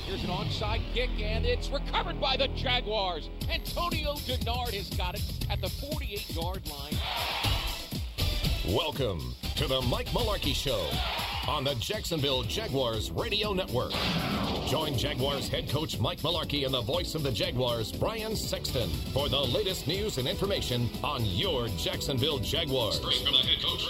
Here's an onside kick, and it's recovered by the Jaguars. Antonio Denard has got it at the 48-yard line. Welcome to the Mike Malarkey Show on the Jacksonville Jaguars Radio Network. Join Jaguars head coach Mike Malarkey and the voice of the Jaguars, Brian Sexton, for the latest news and information on your Jacksonville Jaguars. Straight from the head coach.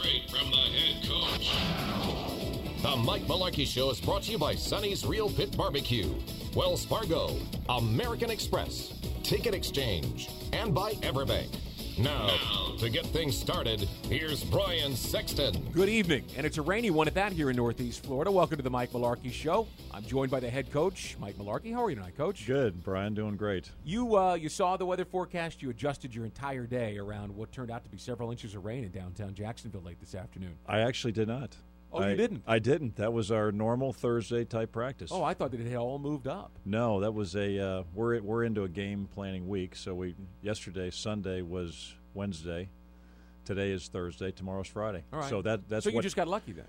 The Mike Malarkey Show is brought to you by Sonny's Real Pit Barbecue, Wells Fargo, American Express, Ticket Exchange, and by Everbank. Now, to get things started, here's Brian Sexton. Good evening, and it's a rainy one at that here in Northeast Florida. Welcome to the Mike Malarkey Show. I'm joined by the head coach, Mike Malarkey. How are you tonight, Coach? Good, Brian. Doing great. You saw the weather forecast. You adjusted your entire day around what turned out to be several inches of rain in downtown Jacksonville late this afternoon. I actually did not. Oh, you didn't? I didn't. That was our normal Thursday-type practice. Oh, I thought that it had all moved up. No, that was we're into a game planning week. So yesterday, Sunday was Wednesday. Today is Thursday. Tomorrow's Friday. All right. So that's you just got lucky then.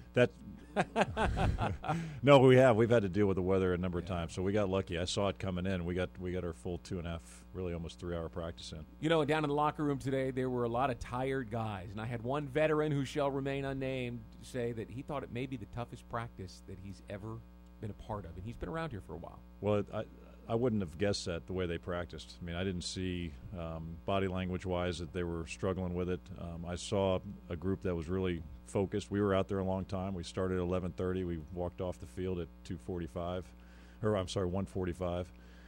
No, we've had to deal with the weather a number of times. So we got lucky. I saw it coming in. We got our full 2.5, really almost 3-hour practice in. You know, down in the locker room today, there were a lot of tired guys, and I had one veteran who shall remain unnamed say that he thought it may be the toughest practice that he's ever been a part of, and he's been around here for a while. Well, I wouldn't have guessed that the way they practiced. I mean, I didn't see body language-wise that they were struggling with it. I saw a group that was really focused. We were out there a long time. We started at 11:30. We walked off the field at 1:45.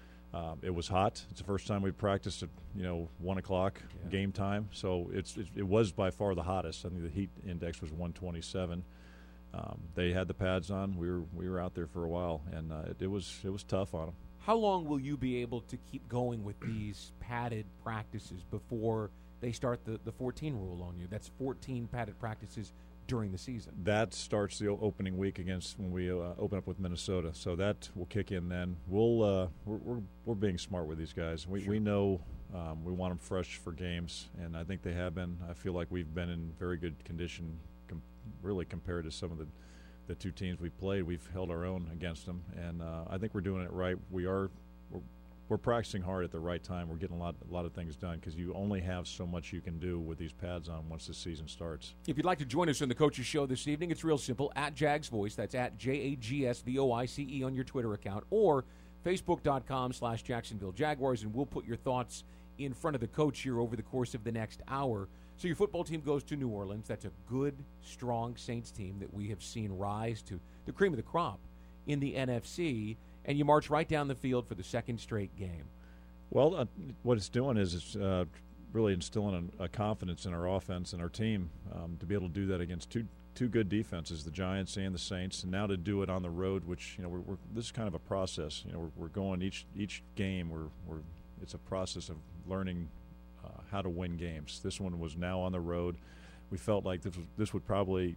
It was hot. It's the first time we practiced at 1 o'clock game time. So it was by far the hottest. I think the heat index was 127. They had the pads on. We were out there for a while, and it was tough on them. How long will you be able to keep going with these padded practices before they start the 14 rule on you? That's 14 padded practices during the season. That starts the opening week against when we open up with Minnesota. So that will kick in then. We're being smart with these guys. We know we want them fresh for games, and I think they have been. I feel like we've been in very good condition, really compared to some of the two teams we've played. We've held our own against them, and I think we're doing it right. We're practicing hard at the right time. We're getting a lot of things done because you only have so much you can do with these pads on once the season starts. If you'd like to join us on the Coach's Show this evening, it's real simple. At Jags Voice, that's at JagsVoice on your Twitter account, or Facebook.com/Jacksonville Jaguars, and we'll put your thoughts in front of the coach here over the course of the next hour. So your football team goes to New Orleans. That's a good, strong Saints team that we have seen rise to the cream of the crop in the NFC, and you march right down the field for the second straight game. Well, what it's doing is it's really instilling a confidence in our offense and our team to be able to do that against two good defenses, the Giants and the Saints, and now to do it on the road, which this is kind of a process. We're going each game. It's a process of learning how to win games. This one was now on the road. We felt like this would probably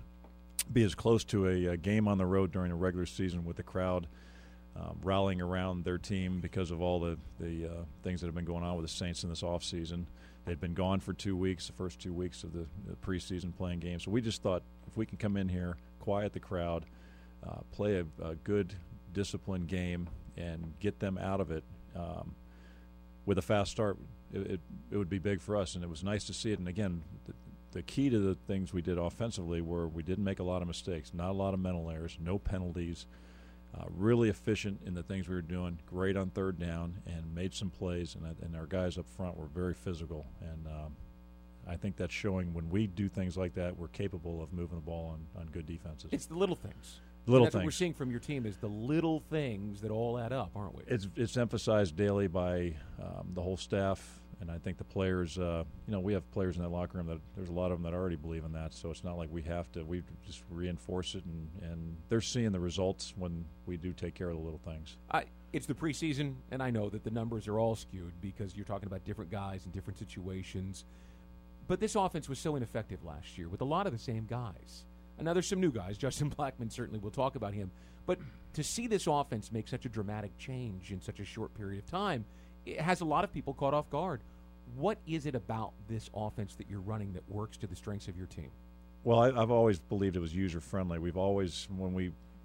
be as close to a game on the road during a regular season with the crowd rallying around their team because of all the things that have been going on with the Saints in this offseason. They'd been gone for 2 weeks, the first 2 weeks of the preseason playing games. So we just thought if we can come in here, quiet the crowd, play a good, disciplined game, and get them out of it with a fast start, it would be big for us, and it was nice to see it. And again, the key to the things we did offensively were we didn't make a lot of mistakes, not a lot of mental errors, no penalties, really efficient in the things we were doing, great on third down, and made some plays, and our guys up front were very physical. And I think that's showing when we do things like that, we're capable of moving the ball on good defenses. It's the little things. That's what we're seeing from your team is the little things that all add up, aren't we? It's emphasized daily by the whole staff, and I think the players. We have players in that locker room that there's a lot of them that already believe in that. So it's not like we have to. We just reinforce it, and they're seeing the results when we do take care of the little things. It's the preseason, and I know that the numbers are all skewed because you're talking about different guys in different situations. But this offense was so ineffective last year with a lot of the same guys. And now there's some new guys. Justin Blackmon, certainly we'll talk about him. But to see this offense make such a dramatic change in such a short period of time, it has a lot of people caught off guard. What is it about this offense that you're running that works to the strengths of your team? Well, I've always believed it was user-friendly. We've always, when we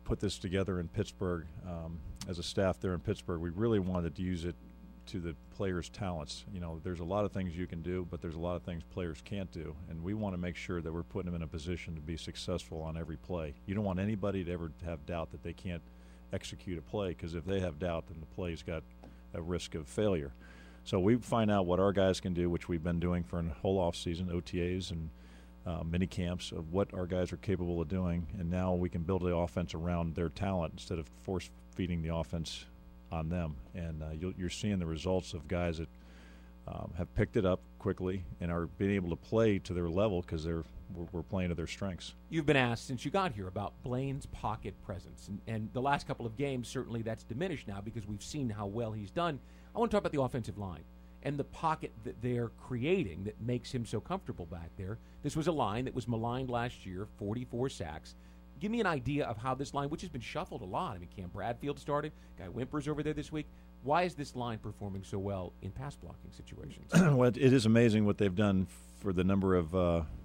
put this together in Pittsburgh as a staff there in Pittsburgh, we really wanted to use it to the players' talents. You know, there's a lot of things you can do, but there's a lot of things players can't do, and we want to make sure that we're putting them in a position to be successful on every play. You don't want anybody to ever have doubt that they can't execute a play, because if they have doubt, then the play's got a risk of failure. So we find out what our guys can do, which we've been doing for a whole off season, OTAs and mini camps, of what our guys are capable of doing, and now we can build the offense around their talent instead of force feeding the offense on them. And you're seeing the results of guys that have picked it up quickly and are being able to play to their level because we're playing to their strengths. You've been asked since you got here about Blaine's pocket presence, and the last couple of games, certainly that's diminished now because we've seen how well he's done. I want to talk about the offensive line and the pocket that they're creating that makes him so comfortable back there. This was a line that was maligned last year, 44 sacks. Give me an idea of how this line, which has been shuffled a lot. I mean, Cam Bradfield started. Guy Wimper's over there this week. Why is this line performing so well in pass blocking situations? Well, it is amazing what they've done for the number of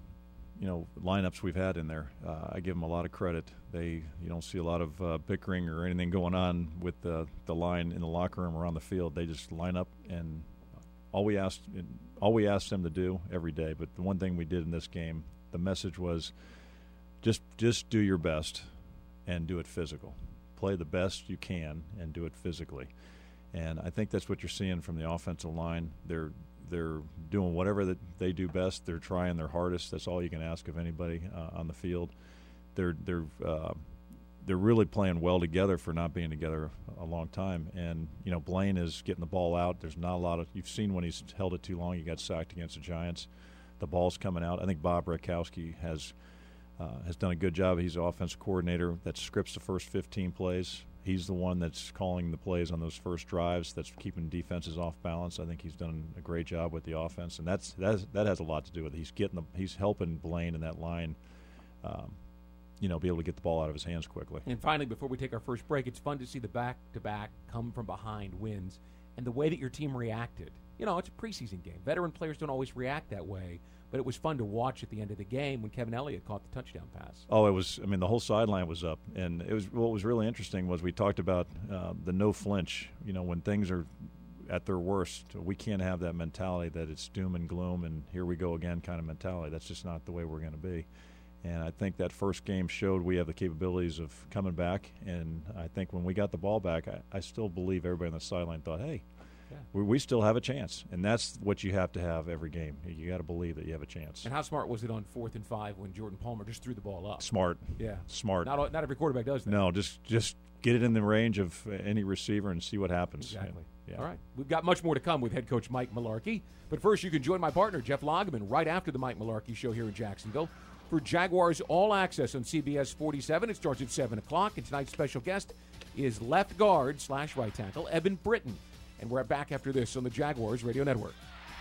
lineups we've had in there. I give them a lot of credit. You don't see a lot of bickering or anything going on with the line in the locker room or on the field. They just line up, and all we asked them to do every day. But the one thing we did in this game, the message was, just do your best and do it physical. Play the best you can and do it physically. And I think that's what you're seeing from the offensive line. They're doing whatever that they do best. They're trying their hardest. That's all you can ask of anybody on the field. They're really playing well together for not being together a long time. And Blaine is getting the ball out. There's not a lot of. You've seen when he's held it too long, he got sacked against the Giants. The ball's coming out. I think Bob Rakowski has done a good job. He's the offensive coordinator that scripts the first 15 plays. He's the one that's calling the plays on those first drives, that's keeping defenses off balance. I think he's done a great job with the offense, and that has a lot to do with it. He's helping Blaine in that line, be able to get the ball out of his hands quickly. And finally, before we take our first break, it's fun to see the back-to-back come from behind wins and the way that your team reacted. It's a preseason game. Veteran players don't always react that way. But it was fun to watch at the end of the game when Kevin Elliott caught the touchdown pass. Oh, it was. I mean, the whole sideline was up, and what was really interesting was we talked about the no flinch. When things are at their worst, we can't have that mentality that it's doom and gloom and here we go again kind of mentality. That's just not the way we're going to be. And I think that first game showed we have the capabilities of coming back. And I think when we got the ball back, I still believe everybody on the sideline thought, hey. Yeah. We still have a chance, and that's what you have to have every game. You got to believe that you have a chance. And how smart was it on 4th and 5 when Jordan Palmer just threw the ball up? Smart. Yeah. Smart. Not every quarterback does that. No, just get it in the range of any receiver and see what happens. Exactly. Yeah. All right. We've got much more to come with head coach Mike Mularkey. But first, you can join my partner, Jeff Lageman, right after the Mike Mularkey Show here in Jacksonville for Jaguars All Access on CBS 47. It starts at 7 o'clock, and tonight's special guest is left guard / right tackle Evan Britton. And we're back after this on the Jaguars Radio Network.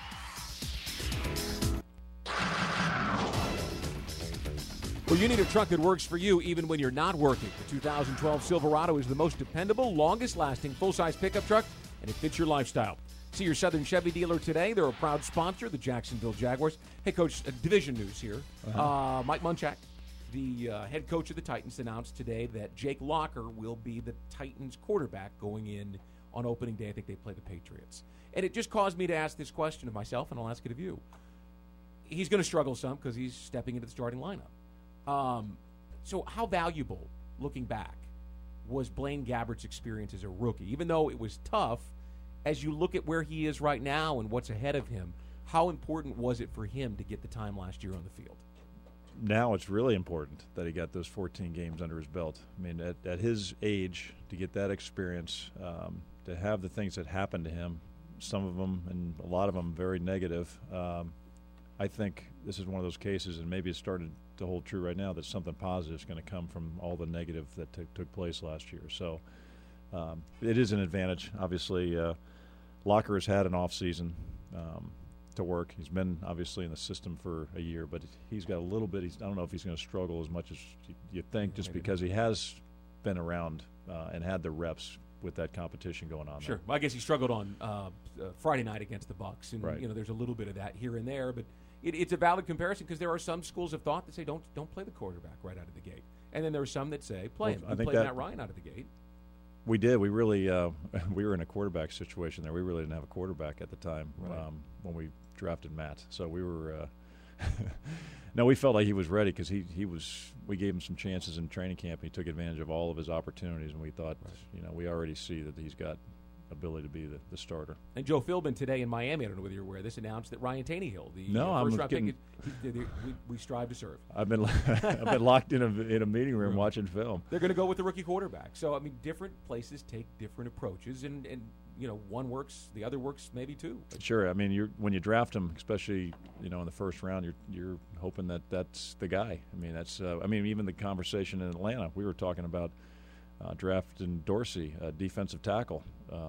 Well, you need a truck that works for you even when you're not working. The 2012 Silverado is the most dependable, longest-lasting full-size pickup truck, and it fits your lifestyle. See your Southern Chevy dealer today. They're a proud sponsor of the Jacksonville Jaguars. Hey, Coach, division news here. Mike Munchak, the head coach of the Titans, announced today that Jake Locker will be the Titans quarterback going in on opening day. I think they play the Patriots. And it just caused me to ask this question of myself, and I'll ask it of you. He's going to struggle some because he's stepping into the starting lineup. So how valuable, looking back, was Blaine Gabbert's experience as a rookie? Even though it was tough, as you look at where he is right now and what's ahead of him, how important was it for him to get the time last year on the field? Now it's really important that he got those 14 games under his belt. I mean, at his age, to get that experience, to have the things that happened to him, some of them and a lot of them very negative, I think this is one of those cases, and maybe it started to hold true right now, that something positive is going to come from all the negative that took place last year. So it is an advantage. Obviously, Locker has had an off season to work. He's been obviously in the system for a year, but he's got a little bit. I don't know if he's going to struggle as much as you think, just because he has been around and had the reps with that competition going on. Sure. Well, I guess he struggled on Friday night against the Bucs, and right. There's a little bit of that here and there, but it's a valid comparison because there are some schools of thought that say don't play the quarterback right out of the gate. And then there are some that say, play him. I You think played that- Matt Ryan out of the gate. We did. We really we were in a quarterback situation there. We really didn't have a quarterback at the time Right. when we drafted Matt. So we were no, we felt like he was ready because he was. We gave him some chances in training camp. He took advantage of all of his opportunities, and we thought, we already see that he's got ability to be the starter. And Joe Philbin today in Miami, I don't know whether you're aware of this, announced that Ryan Tannehill, the No, I'm first-round pick, getting- we strive to serve. I've been I've been locked in a meeting room watching film. They're going to go with the rookie quarterback. So, I mean, different places take different approaches, and one works, the other works maybe too. Sure. I mean, when you draft him, especially in the first round, you're hoping that that's the guy. I mean, that's even the conversation in Atlanta, we were talking about drafting Dorsey, defensive tackle,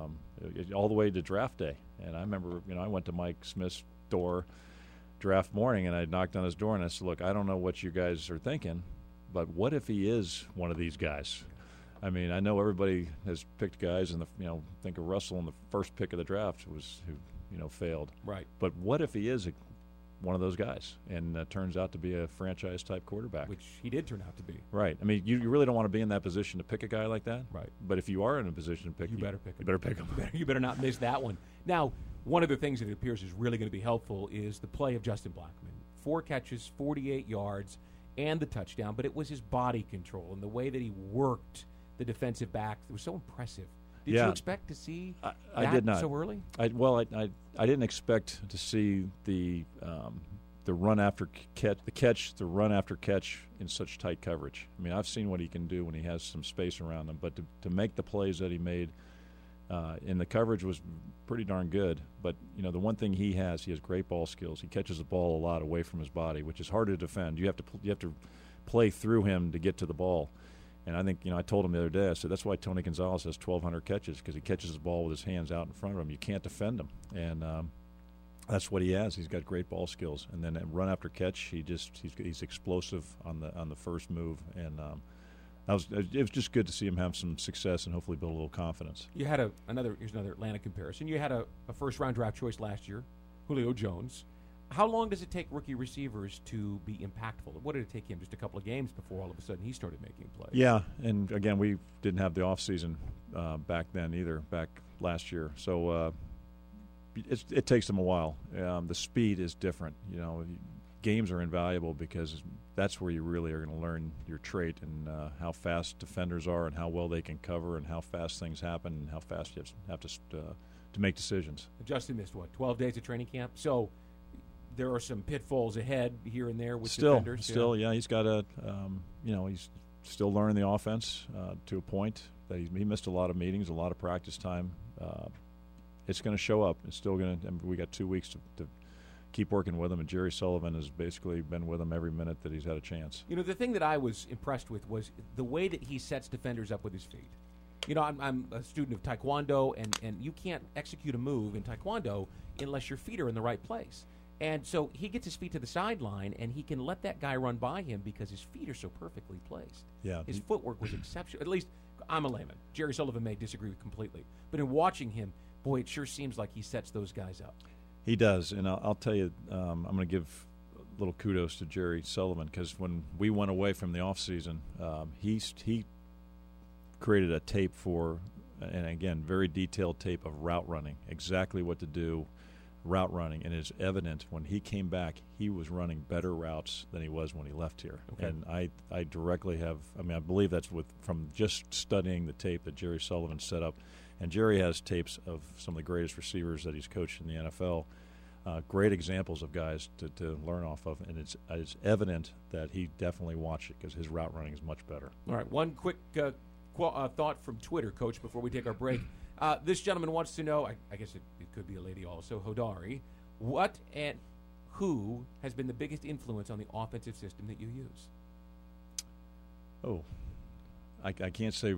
all the way to draft day. And I remember, I went to Mike Smith's door draft morning, and I knocked on his door and I said, "Look, I don't know what you guys are thinking, but what if he is one of these guys?" I mean, I know everybody has picked guys, and think of Russell in the first pick of the draft who failed. Right. But what if he is one of those guys and turns out to be a franchise-type quarterback? Which he did turn out to be. Right. I mean, you really don't want to be in that position to pick a guy like that. Right. But if you are in a position to pick, You better pick him. You better pick him. You better not miss that one. Now, one of the things that it appears is really going to be helpful is the play of Justin Blackman. 4 catches, 48 yards, and the touchdown, but it was his body control and the way that he worked the defensive back. It was so impressive. Did you expect to see I that did not. so early? I didn't expect to see the run after catch, the run after catch in such tight coverage. I mean, I've seen what he can do when he has some space around him, but to make the plays that he made in the coverage was pretty darn good. But the one thing he has great ball skills. He catches the ball a lot away from his body, which is hard to defend. You have to play through him to get to the ball. And I think, I told him the other day, I said, that's why Tony Gonzalez has 1,200 catches, because he catches the ball with his hands out in front of him. You can't defend him. And that's what he has. He's got great ball skills. And then run after catch, he's explosive on the first move. And it was just good to see him have some success and hopefully build a little confidence. You had here's another Atlanta comparison. You had a first-round draft choice last year, Julio Jones. How long does it take rookie receivers to be impactful? What did it take him? Just a couple of games before all of a sudden he started making plays? Yeah, and again, we didn't have the offseason back then either, back last year. So it takes them a while. The speed is different. Games are invaluable because that's where you really are going to learn your trait and how fast defenders are and how well they can cover and how fast things happen and how fast you have to make decisions. Justin missed, 12 days of training camp? So there are some pitfalls ahead here and there with Still, defenders. he's got he's still learning the offense to a point that he missed a lot of meetings, a lot of practice time. It's going to show up. It's still going to. We got 2 weeks to keep working with him, and Jerry Sullivan has basically been with him every minute that he's had a chance. The thing that I was impressed with was the way that he sets defenders up with his feet. I'm a student of Taekwondo, and you can't execute a move in Taekwondo unless your feet are in the right place. And so he gets his feet to the sideline, and he can let that guy run by him because his feet are so perfectly placed. Yeah. His footwork was exceptional. At least I'm a layman. Jerry Sullivan may disagree completely. But in watching him, boy, it sure seems like he sets those guys up. He does, and I'll tell you, I'm going to give a little kudos to Jerry Sullivan because when we went away from the offseason, he created a tape and again, very detailed tape of route running, exactly what to do, route running, and it's evident when he came back, he was running better routes than he was when he left here. Okay. And I directly I believe that's from just studying the tape that Jerry Sullivan set up. And Jerry has tapes of some of the greatest receivers that he's coached in the NFL, great examples of guys to learn off of, and it's evident that he definitely watched it because his route running is much better. All right, one quick thought from Twitter, Coach, before we take our break. This gentleman wants to know, I guess it could be a lady also, Hodari, what and who has been the biggest influence on the offensive system that you use? Oh, I can't say.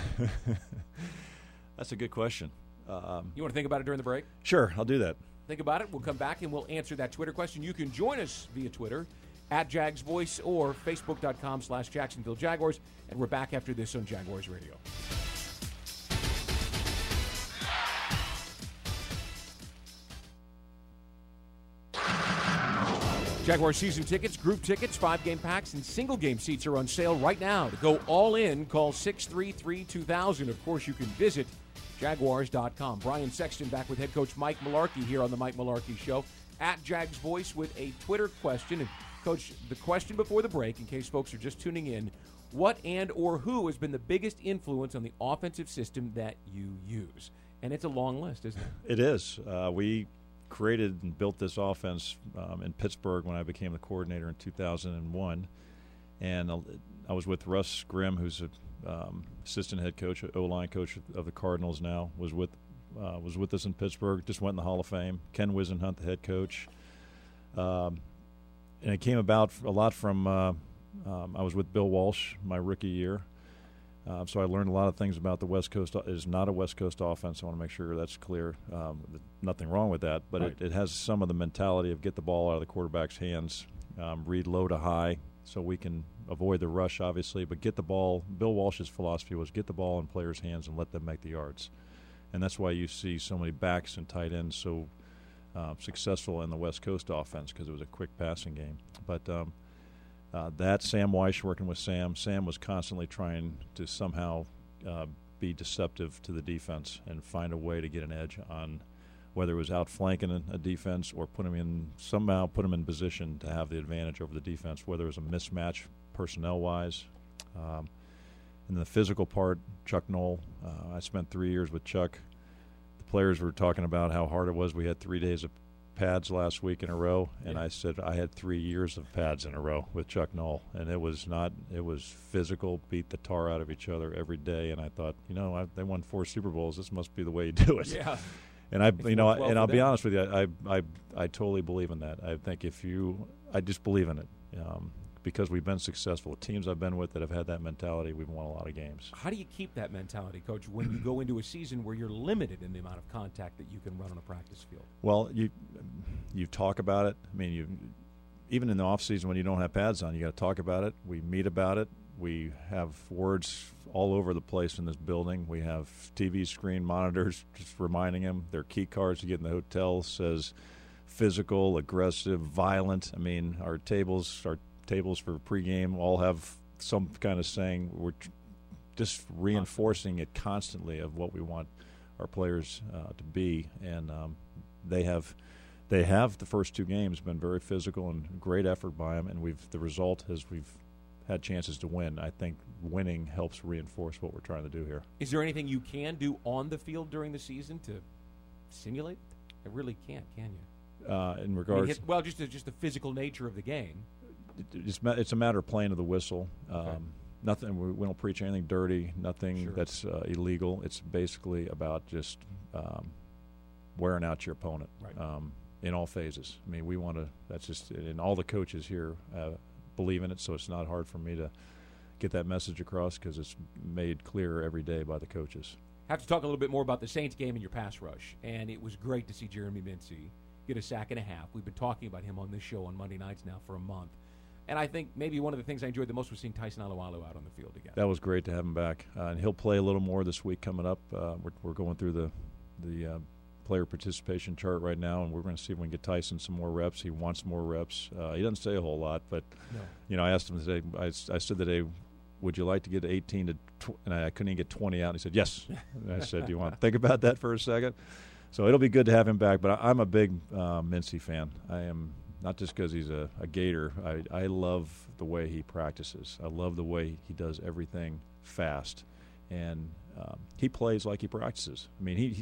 That's a good question. You want to think about it during the break? Sure, I'll do that. Think about it. We'll come back and we'll answer that Twitter question. You can join us via Twitter at Jags Voice or Facebook.com/Jacksonville Jaguars. And we're back after this on Jaguars Radio. Jaguar season tickets, group tickets, 5-game packs, and single-game seats are on sale right now. To go all in, call 633-2000. Of course, you can visit Jaguars.com. Brian Sexton back with head coach Mike Mularkey here on the Mike Mularkey Show. At Jags Voice with a Twitter question. And, Coach, the question before the break, in case folks are just tuning in, what and or who has been the biggest influence on the offensive system that you use? And it's a long list, isn't it? It is. We created and built this offense in Pittsburgh when I became the coordinator in 2001. And I was with Russ Grimm, who's an assistant head coach, O-line coach of the Cardinals now, was with us in Pittsburgh, just went in the Hall of Fame. Ken Wisenhunt, the head coach. And it came about a lot from I was with Bill Walsh my rookie year. So I learned a lot of things about the West Coast. It is not a West Coast offense. I want to make sure that's clear. Nothing wrong with that, but right. it has some of the mentality of get the ball out of the quarterback's hands, read low to high, so we can avoid the rush, obviously, but get the ball. Bill Walsh's philosophy was get the ball in players' hands and let them make the yards. And that's why you see so many backs and tight ends so successful in the West Coast offense, because it was a quick passing game. But that Sam Weish working with Sam was constantly trying to somehow be deceptive to the defense and find a way to get an edge on whether it was outflanking a defense or put them in position to have the advantage over the defense, whether it was a mismatch personnel-wise. And the physical part, Chuck Knoll, I spent 3 years with Chuck. The players were talking about how hard it was. We had 3 days of pads last week in a row, and I said I had 3 years of pads in a row with Chuck Knoll, and it was physical, beat the tar out of each other every day. And I thought, they won 4 Super Bowls. This must be the way you do it. Yeah. And I'll be honest with you, I totally believe in that. I think I just believe in it. Because we've been successful. The teams I've been with that have had that mentality, we've won a lot of games. How do you keep that mentality, Coach, when you go into a season where you're limited in the amount of contact that you can run on a practice field? Well, you talk about it. I mean, even in the off season when you don't have pads on, you got to talk about it. We meet about it. We have words all over the place in this building. We have TV screen monitors just reminding them their key cards to get in the hotel says physical, aggressive, violent. I mean, our tables for pregame all have some kind of saying. We're just reinforcing it constantly of what we want our players to be, and they have the first 2 games been very physical and great effort by them, and the result is we've had chances to win. I think winning helps reinforce what we're trying to do here. Is there anything you can do on the field during the season to simulate? I really can't, can you? In regards, just the physical nature of the game. It's a matter of playing to the whistle. Okay. Nothing. We don't preach anything dirty. Nothing Sure. that's illegal. It's basically about just wearing out your opponent in all phases. I mean, we want to. That's just. And all the coaches here believe in it, so it's not hard for me to get that message across because it's made clear every day by the coaches. Have to talk a little bit more about the Saints game and your pass rush, and it was great to see Jeremy Mincey get a sack and a half. We've been talking about him on this show on Monday nights now for a month. And I think maybe one of the things I enjoyed the most was seeing Tyson Alualu out on the field again. That was great to have him back. And he'll play a little more this week coming up. We're going through the player participation chart right now, and we're going to see if we can get Tyson some more reps. He wants more reps. He doesn't say a whole lot, but, I asked him today, I said today, would you like to get 18 to and I couldn't even get 20 out. And he said, yes. And I said, do you want to think about that for a second? So it'll be good to have him back. But I'm a big Mincey fan. I am. Not just because he's a Gator. I love the way he practices. I love the way he does everything fast. And he plays like he practices. I mean,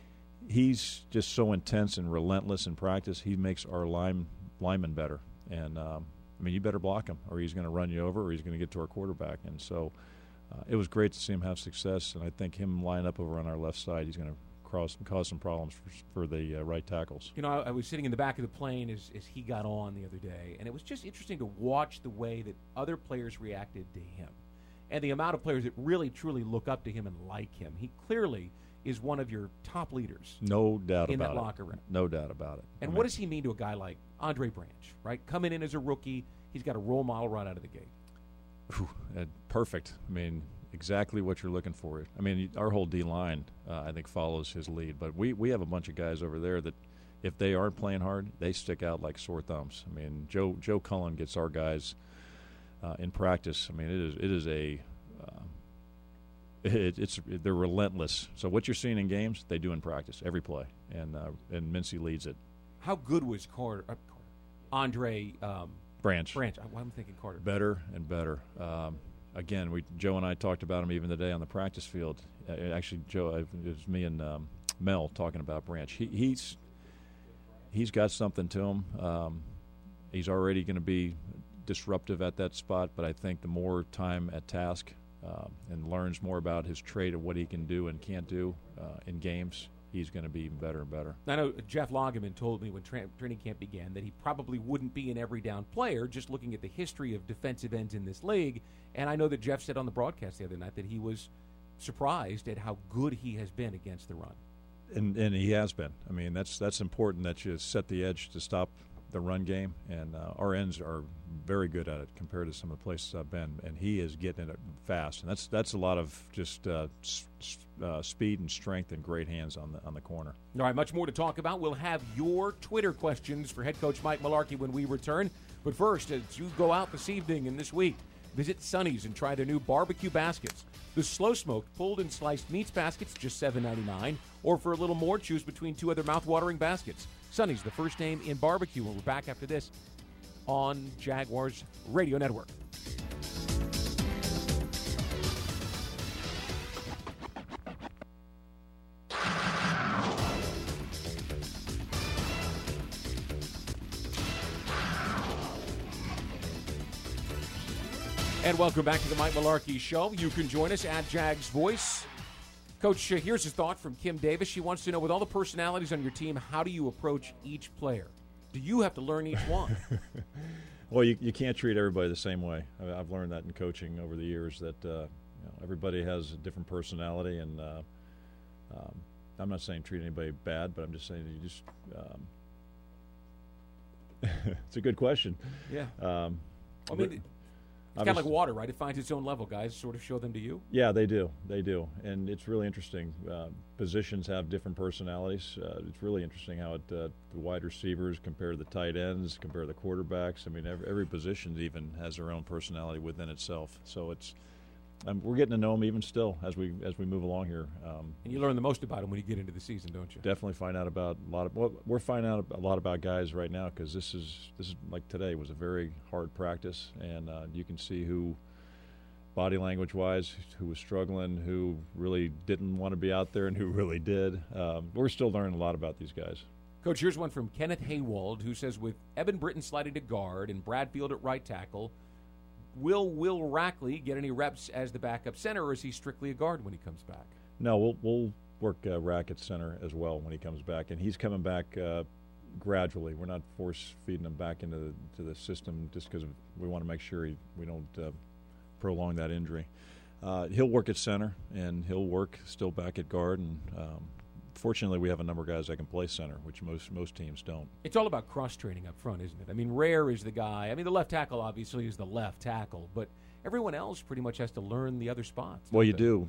he's just so intense and relentless in practice. He makes our linemen better. And, you better block him or he's going to run you over or he's going to get to our quarterback. And so it was great to see him have success. And I think him line up over on our left side, he's going to cause some problems for the right tackles. I was sitting in the back of the plane as he got on the other day, and it was just interesting to watch the way that other players reacted to him and the amount of players that really, truly look up to him and like him. He clearly is one of your top leaders. No doubt about it. In that locker room. No doubt about it. And what does he mean to a guy like Andre Branch, right? Coming in as a rookie, he's got a role model right out of the gate. Perfect. Exactly what you're looking for. Our whole D-line, I think, follows his lead. But we have a bunch of guys over there that if they aren't playing hard, they stick out like sore thumbs. I mean, Joe Cullen gets our guys in practice. I mean, they're relentless. So what you're seeing in games, they do in practice every play, and Mincy leads it. How good was Andre Branch? Why am I thinking Carter? Better and better. Again, Joe and I talked about him even today on the practice field. Actually, Joe, it was me and Mel talking about Branch. He's got something to him. He's already going to be disruptive at that spot, but I think the more time at task and learns more about his trait of what he can do and can't do in games, he's going to be even better and better. I know Jeff Lageman told me when training camp began that he probably wouldn't be an every-down player, just looking at the history of defensive ends in this league. And I know that Jeff said on the broadcast the other night that he was surprised at how good he has been against the run. And he has been. I mean, that's important that you set the edge to stop the run game, and our ends are very good at it compared to some of the places I've been, and he is getting it fast, and that's a lot of just speed and strength and great hands on the corner. All right, much more to talk about. We'll have your Twitter questions for head coach Mike Mularkey when we return. But first, as you go out this evening and this week, visit Sonny's and try their new barbecue baskets. The slow-smoked, pulled and sliced meats baskets, just $7.99. Or for a little more, choose between two other mouth-watering baskets. Sonny's, the first name in barbecue. And we're back after this on Jaguars Radio Network. And welcome back to the Mike Mularkey Show. You can join us at Jags Voice. Coach, here's a thought from Kim Davis. She wants to know, with all the personalities on your team, how do you approach each player? Do you have to learn each one? Well, you can't treat everybody the same way. I've learned that in coaching over the years, that everybody has a different personality, and I'm not saying treat anybody bad, but I'm just saying you just it's a good question. Yeah. I mean, it's kind of like water, right? It finds its own level. Guys sort of show them to you. Yeah, they do. They do. And it's really interesting. Positions have different personalities. It's really interesting how the wide receivers compare to the tight ends, compare to the quarterbacks. I mean, every position even has their own personality within itself. So we're getting to know them even still as we move along here. And you learn the most about them when you get into the season, don't you? Definitely find out about we're finding out a lot about guys right now, because this is like today was a very hard practice, and you can see who, body language wise, who was struggling, who really didn't want to be out there, and who really did. We're still learning a lot about these guys. Coach, here's one from Kenneth Haywald, who says, with Evan Britton sliding to guard and Bradfield at right tackle, Will Rackley get any reps as the backup center, or is he strictly a guard when he comes back? No, we'll work Rack at center as well when he comes back, and he's coming back gradually. We're not force-feeding him back into the system just because we want to make sure we don't prolong that injury. He'll work at center, and he'll work still back at guard, and fortunately, we have a number of guys that can play center, which most teams don't. It's all about cross-training up front, isn't it? I mean, Rare is the guy. I mean, the left tackle obviously is the left tackle, but everyone else pretty much has to learn the other spots. Well, you do,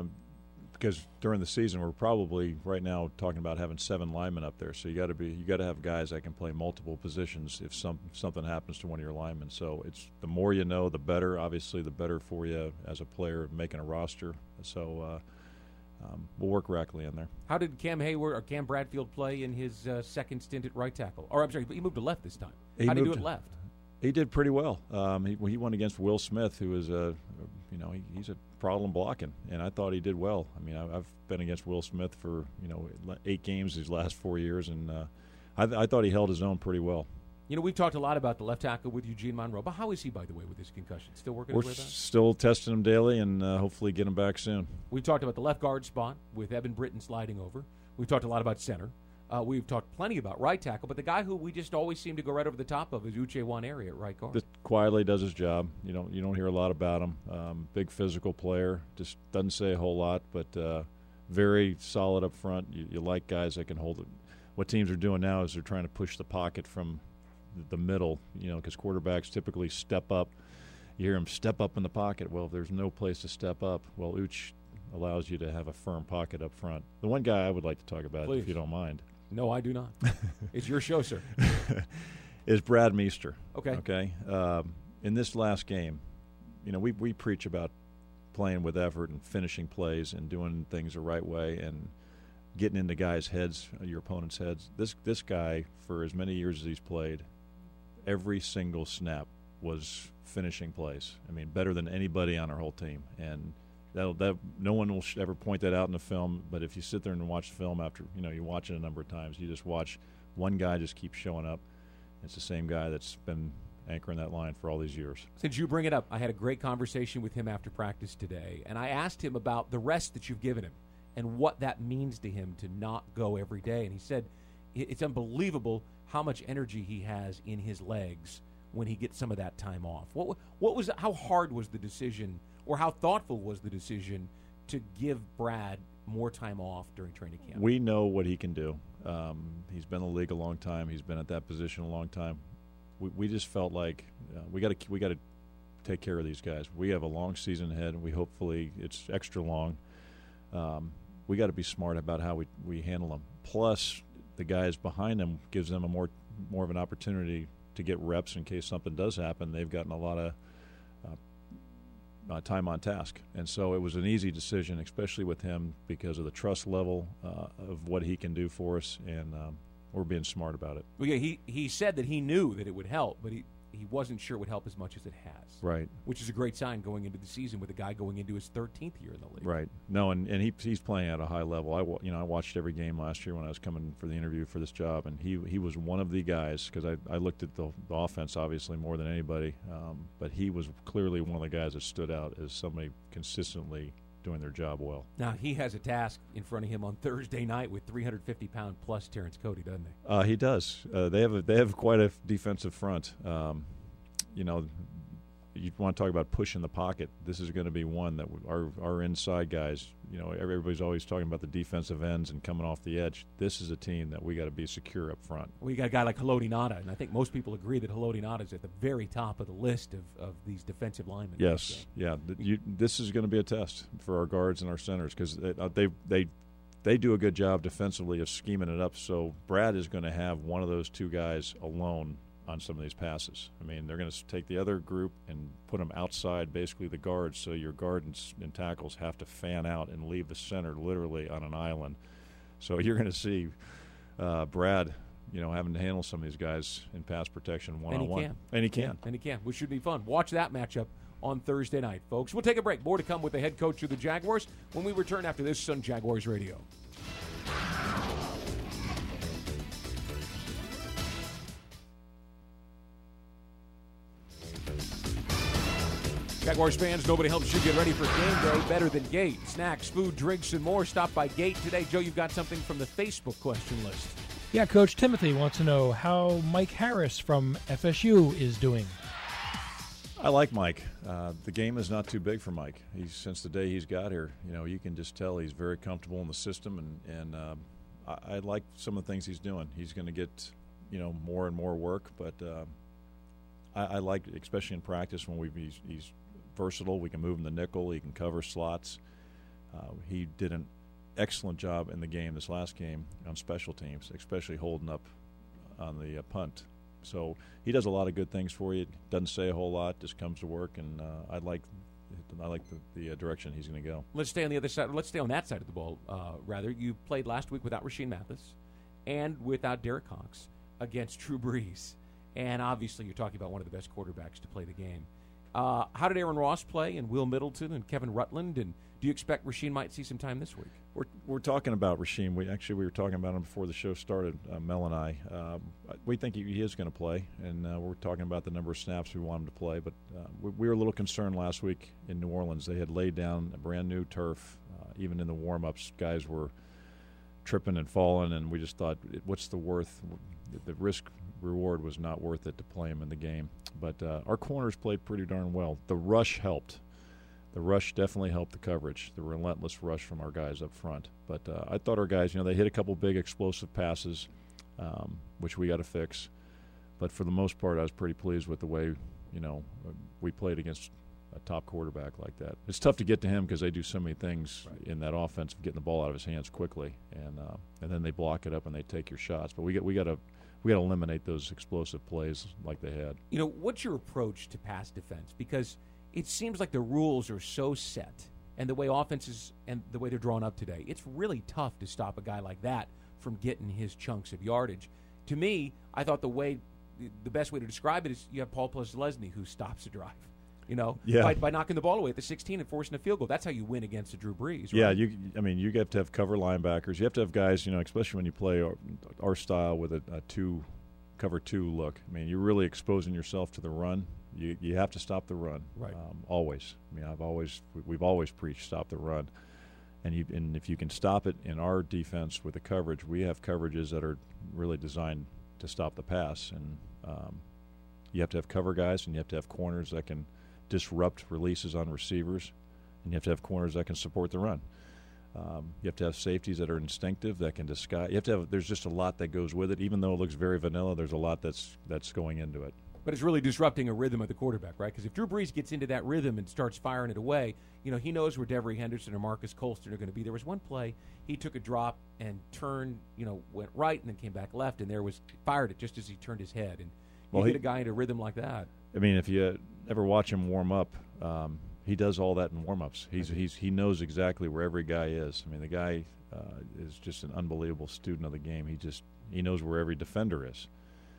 because during the season we're probably right now talking about having 7 linemen up there. So you got to have guys that can play multiple positions if something happens to one of your linemen. So it's the more you know, the better. Obviously, the better for you as a player making a roster. So. We'll work Rackley in there. How did Cam Bradfield play in his second stint at right tackle? Or I'm sorry, he moved to left this time. How did he do it left? He did pretty well. He went against Will Smith, who is he's a problem blocking, and I thought he did well. I mean, I've been against Will Smith for 8 games these last 4 years, and I thought he held his own pretty well. We've talked a lot about the left tackle with Eugene Monroe, but how is he, by the way, with his concussion? Still working his way back? We're still testing him daily, and hopefully get him back soon. We've talked about the left guard spot with Evan Britton sliding over. We've talked a lot about center. We've talked plenty about right tackle, but the guy who we just always seem to go right over the top of is Uche Nwaneri at right guard. Just quietly does his job. You don't hear a lot about him. Big physical player, just doesn't say a whole lot, but very solid up front. You like guys that can hold it. What teams are doing now is they're trying to push the pocket from the middle, because quarterbacks typically step up. You hear them step up in the pocket. Well, if there's no place to step up, Uch allows you to have a firm pocket up front. The one guy I would like to talk about, if you don't mind, No, I do not. It's your show, sir. Is Brad Meester. Okay. In this last game, we preach about playing with effort and finishing plays and doing things the right way and getting into guys' heads, your opponent's heads. This guy, for as many years as he's played, every single snap was finishing plays. I mean, better than anybody on our whole team. And that no one will ever point that out in the film, but if you sit there and watch the film after, you watch it a number of times, you just watch one guy just keep showing up. It's the same guy that's been anchoring that line for all these years. Since you bring it up, I had a great conversation with him after practice today, and I asked him about the rest that you've given him and what that means to him to not go every day. And he said it's unbelievable how much energy he has in his legs when he gets some of that time off. How hard was the decision, or how thoughtful was the decision to give Brad more time off during training camp? We know what he can do. He's been in the league a long time. He's been at that position a long time. We just felt like we got to take care of these guys. We have a long season ahead, and hopefully it's extra long. We got to be smart about how we handle them. Plus, the guys behind them gives them a more of an opportunity to get reps in case something does happen. They've gotten a lot of time on task. And so it was an easy decision, especially with him, because of the trust level of what he can do for us, and we're being smart about it. Well, yeah, he said that he knew that it would help, but he wasn't sure it would help as much as it has. Right. Which is a great sign going into the season with a guy going into his 13th year in the league. Right. No, and he's playing at a high level. I watched every game last year when I was coming for the interview for this job, and he was one of the guys, because I looked at the offense obviously more than anybody, but he was clearly one of the guys that stood out as somebody consistently doing their job well. Now, he has a task in front of him on Thursday night with 350-pound plus Terrence Cody, doesn't he? He does. They have quite a defensive front. You want to talk about pushing the pocket. This is going to be one that our inside guys, everybody's always talking about the defensive ends and coming off the edge. This is a team that we got to be secure up front. We got a guy like Haloti Ngata, and I think most people agree that Haloti Ngata is at the very top of the list of these defensive linemen. Yes, yeah. This is going to be a test for our guards and our centers, because they do a good job defensively of scheming it up. So Brad is going to have one of those two guys alone on some of these passes. I mean, they're going to take the other group and put them outside basically the guards, so your guards and tackles have to fan out and leave the center literally on an island. So you're going to see Brad, having to handle some of these guys in pass protection one-on-one. And he can. And he can, which should be fun. Watch that matchup on Thursday night, folks. We'll take a break. More to come with the head coach of the Jaguars when we return after this on Jaguars Radio. Jaguars fans, nobody helps you get ready for game day better than Gate. Snacks, food, drinks, and more. Stop by Gate today. Joe, you've got something from the Facebook question list. Yeah, Coach Timothy wants to know how Mike Harris from FSU is doing. I like Mike. The game is not too big for Mike. Since the day he's got here, you can just tell he's very comfortable in the system, and I like some of the things he's doing. He's going to get, more and more work, but I like, especially in practice, when he's versatile. We can move him the nickel. He can cover slots. He did an excellent job in the game, this last game, on special teams, especially holding up on the punt. So he does a lot of good things for you. Doesn't say a whole lot, just comes to work, and I like the direction he's going to go. Let's stay on the other side. Let's stay on that side of the ball, rather. You played last week without Rashean Mathis and without Derek Cox against Drew Brees. And obviously you're talking about one of the best quarterbacks to play the game. How did Aaron Ross play, and Will Middleton and Kevin Rutland? And do you expect Rashean might see some time this week? We're talking about Rashean. We were talking about him before the show started, Mel and I. We think he is going to play, and we're talking about the number of snaps we want him to play. But we were a little concerned last week in New Orleans. They had laid down a brand-new turf. Even in the warm-ups, guys were tripping and falling, and we just thought, what's the worth? The risk-reward was not worth it to play him in the game. But our corners played pretty darn well. The rush helped. The rush definitely helped the coverage, the relentless rush from our guys up front. But I thought our guys, they hit a couple big explosive passes, which we got to fix. But for the most part, I was pretty pleased with the way, we played against a top quarterback like that. It's tough to get to him because they do so many things in that offense, getting the ball out of his hands quickly, and then they block it up and they take your shots. But we got to eliminate those explosive plays like they had. You know, what's your approach to pass defense? Because it seems like the rules are so set, and the way offenses and the way they're drawn up today, it's really tough to stop a guy like that from getting his chunks of yardage. To me, I thought the best way to describe it is you have Paul Leslie who stops a drive. You know, by knocking the ball away at the 16 and forcing a field goal. That's how you win against a Drew Brees, right? Yeah, you have to have cover linebackers. You have to have guys, you know, especially when you play our style with a cover two look. I mean, you're really exposing yourself to the run. You have to stop the run, right? Always. I mean, we've always preached stop the run, and if you can stop it in our defense with the coverage, we have coverages that are really designed to stop the pass, and you have to have cover guys, and you have to have corners that can disrupt releases on receivers, and you have to have corners that can support the run. You have to have safeties that are instinctive, that can disguise. You have to have. There's just a lot that goes with it. Even though it looks very vanilla, there's a lot that's going into it. But it's really disrupting a rhythm of the quarterback, right? Because if Drew Brees gets into that rhythm and starts firing it away, you know, he knows where Devery Henderson or Marcus Colston are going to be. There was one play, he took a drop and turned, you know, went right and then came back left, and fired it just as he turned his head. And you get a guy into a rhythm like that. I mean, if you ever watch him warm up, he does all that in warm-ups. He knows exactly where every guy is. I mean, the guy is just an unbelievable student of the game. He knows where every defender is.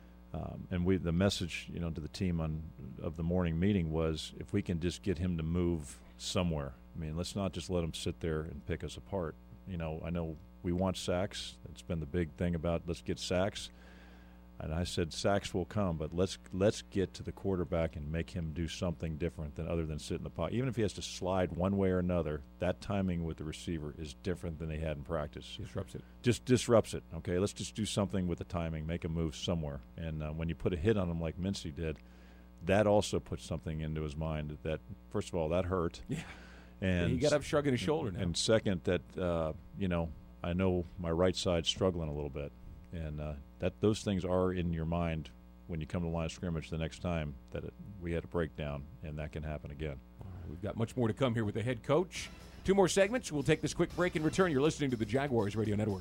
And the message, you know, to the team of the morning meeting was, if we can just get him to move somewhere. I mean, let's not just let him sit there and pick us apart. You know, I know we want sacks. It's been the big thing about let's get sacks. And I said sacks will come, but let's get to the quarterback and make him do something different other than sit in the pocket. Even if he has to slide one way or another, that timing with the receiver is different than they had in practice. Disrupts it. Just disrupts it. Okay, let's just do something with the timing, make a move somewhere. And when you put a hit on him like Mincy did, that also puts something into his mind that first of all, that hurt. Yeah. And he got up shrugging his shoulder now. And second, that you know, I know my right side's struggling a little bit. And those things are in your mind when you come to the line of scrimmage the next time that we had a breakdown, and that can happen again. We've got much more to come here with the head coach. 2 more segments. We'll take this quick break and return. You're listening to the Jaguars Radio Network.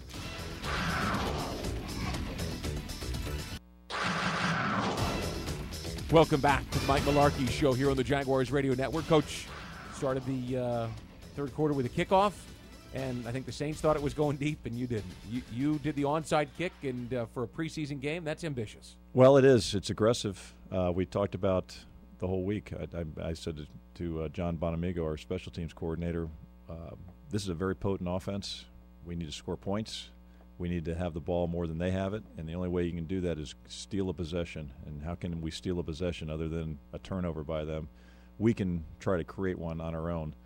Welcome back to the Mike Malarkey Show here on the Jaguars Radio Network. Coach started the third quarter with a kickoff. And I think the Saints thought it was going deep, and you didn't. You did the onside kick, and for a preseason game, that's ambitious. Well, it is. It's aggressive. We talked about the whole week. I said to John Bonamigo, our special teams coordinator, this is a very potent offense. We need to score points. We need to have the ball more than they have it, and the only way you can do that is steal a possession. And how can we steal a possession other than a turnover by them? We can try to create one on our own.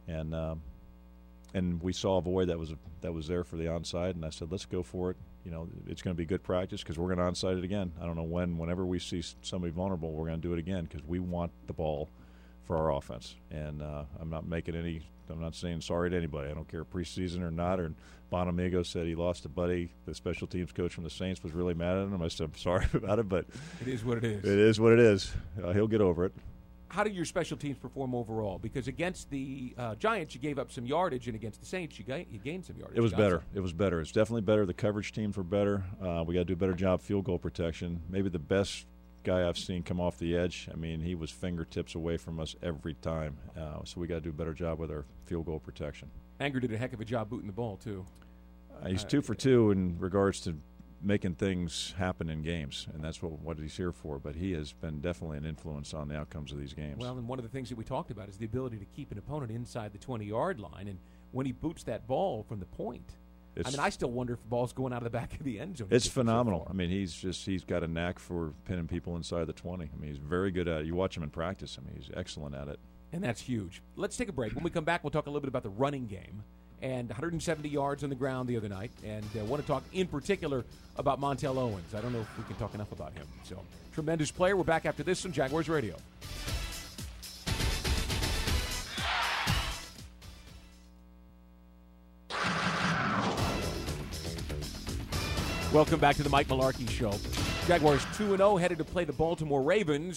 And we saw a void that was there for the onside, and I said, let's go for it. You know, it's going to be good practice because we're going to onside it again. I don't know whenever we see somebody vulnerable, we're going to do it again because we want the ball for our offense. And I'm not saying sorry to anybody. I don't care preseason or not. Or Bonamigo said he lost a buddy. The special teams coach from the Saints was really mad at him. I said, I'm sorry about it, but it is what it is. It is what it is. He'll get over it. How did your special teams perform overall? Because against the Giants, you gave up some yardage, and against the Saints, you gained some yardage. It was better. It was better. It's definitely better. The coverage teams were better. We got to do a better job field goal protection. Maybe the best guy I've seen come off the edge. I mean, he was fingertips away from us every time. So we got to do a better job with our field goal protection. Anger did a heck of a job booting the ball, too. He's 2 for 2 in regards to making things happen in games, and that's what he's here for. But he has been definitely an influence on the outcomes of these games. Well, and one of the things that we talked about is the ability to keep an opponent inside the 20-yard line, and when he boots that ball from the point, I still wonder if the ball's going out of the back of the end zone. It's phenomenal. I mean, he's got a knack for pinning people inside the 20. I mean, he's very good at it. You watch him in practice. I mean, he's excellent at it. And that's huge. Let's take a break. When we come back, we'll talk a little bit about the running game. And 170 yards on the ground the other night. And I want to talk in particular about Montel Owens. I don't know if we can talk enough about him. So, tremendous player. We're back after this on Jaguars Radio. Welcome back to the Mike Malarkey Show. Jaguars 2-0, headed to play the Baltimore Ravens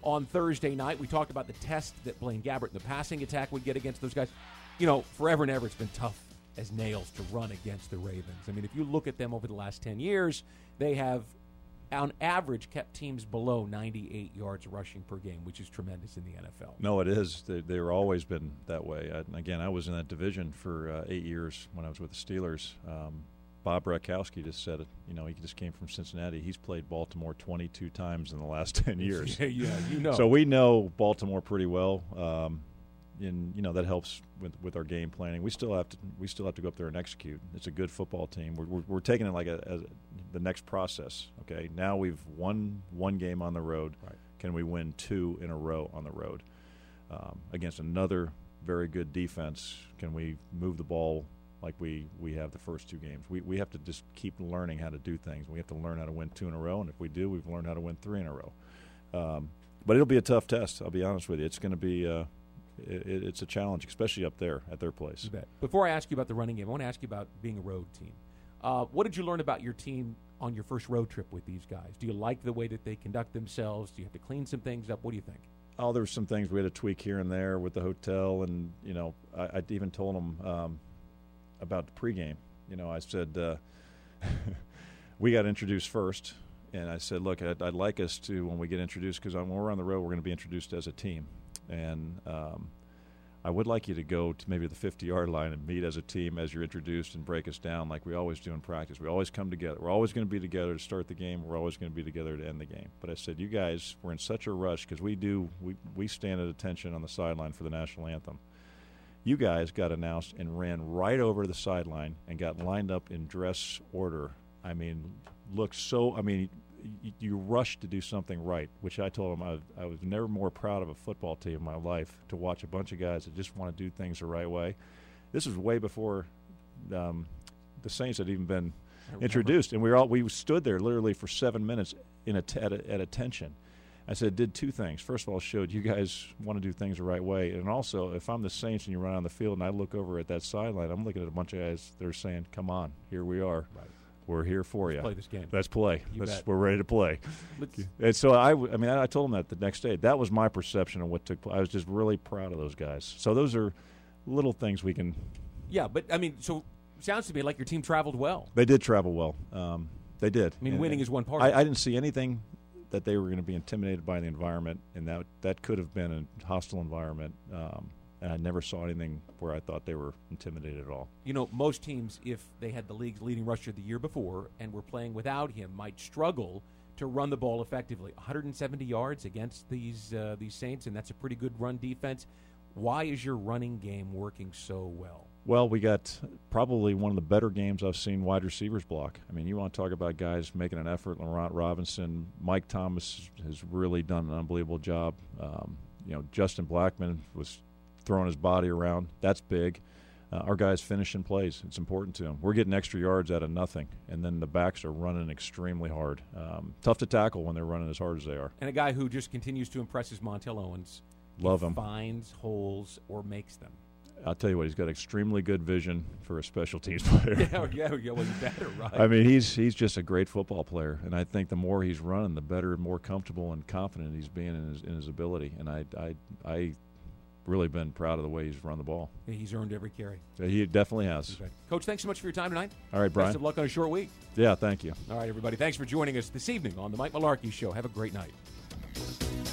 on Thursday night. We talked about the test that Blaine Gabbert and the passing attack would get against those guys. Forever and ever it's been tough as nails to run against the Ravens. I mean, if you look at them over the last 10 years, they have, on average, kept teams below 98 yards rushing per game, which is tremendous in the NFL. No, it is. They've always been that way. I was in that division for 8 years when I was with the Steelers. Bob Bratkowski just said it. He just came from Cincinnati. He's played Baltimore 22 times in the last 10 years. Yeah, So we know Baltimore pretty well. And that helps with our game planning. We still have to go up there and execute. It's a good football team. We're taking it like as the next process. Okay, now we've won one game on the road. Right. Can we win 2 in a row on the road against another very good defense? Can we move the ball like we have the first 2 games? We have to just keep learning how to do things. We have to learn how to win 2 in a row, and if we do, we've learned how to win 3 in a row. But it'll be a tough test. I'll be honest with you. It's going to be. It's a challenge, especially up there at their place. You bet. Before I ask you about the running game, I want to ask you about being a road team. What did you learn about your team on your first road trip with these guys? Do you like the way that they conduct themselves? Do you have to clean some things up? What do you think? Oh, there were some things we had to tweak here and there with the hotel, and I even told them about the pregame. I said we got introduced first, and I said, look, I'd like us to, when we get introduced, because when we're on the road, we're going to be introduced as a team. And I would like you to go to maybe the 50-yard line and meet as a team as you're introduced and break us down like we always do in practice. We always come together. We're always going to be together to start the game. We're always going to be together to end the game. But I said, you guys, we're in such a rush because we stand at attention on the sideline for the national anthem. You guys got announced and ran right over to the sideline and got lined up in dress order. I mean, you rushed to do something right, which I told them I was never more proud of a football team in my life, to watch a bunch of guys that just want to do things the right way. This was way before the Saints had even been introduced, and we stood there literally for 7 minutes at attention. I said, did 2 things. First of all, showed you guys want to do things the right way, and also, if I'm the Saints and you run on the field and I look over at that sideline, I'm looking at a bunch of guys that are saying, come on, here we are. Right. We're here for you. Let's play this game. Let's play. We're ready to play. Let's, And so I told them that the next day. That was my perception of what took place. I was just really proud of those guys. So those are little things we can. Yeah, but so it sounds to me like your team traveled well. They did travel well. They did. I mean, winning is one part of it. I didn't see anything that they were going to be intimidated by the environment, and that could have been a hostile environment. And I never saw anything where I thought they were intimidated at all. Most teams, if they had the league's leading rusher the year before and were playing without him, might struggle to run the ball effectively. 170 yards against these Saints, and that's a pretty good run defense. Why is your running game working so well? Well, we got probably one of the better games I've seen wide receivers block. I mean, you want to talk about guys making an effort. Laurent Robinson, Mike Thomas has really done an unbelievable job. Justin Blackman was throwing his body around. That's big. Our guys finishing plays. It's important to them. We're getting extra yards out of nothing, and then the backs are running extremely hard. Tough to tackle when they're running as hard as they are. And a guy who just continues to impress is Montel Owens. Love him. Finds holes or makes them. I'll tell you what, he's got extremely good vision for a special teams player. Yeah, well, you better, right? I mean, he's just a great football player, and I think the more he's running, the better and more comfortable and confident he's being in his ability. And I really been proud of the way he's run the ball. He's earned every carry. He definitely has. Okay. Coach, thanks so much for your time tonight. All right, Brian. Best of luck on a short week. Yeah, thank you. All right, everybody. Thanks for joining us this evening on the Mike Malarkey Show. Have a great night.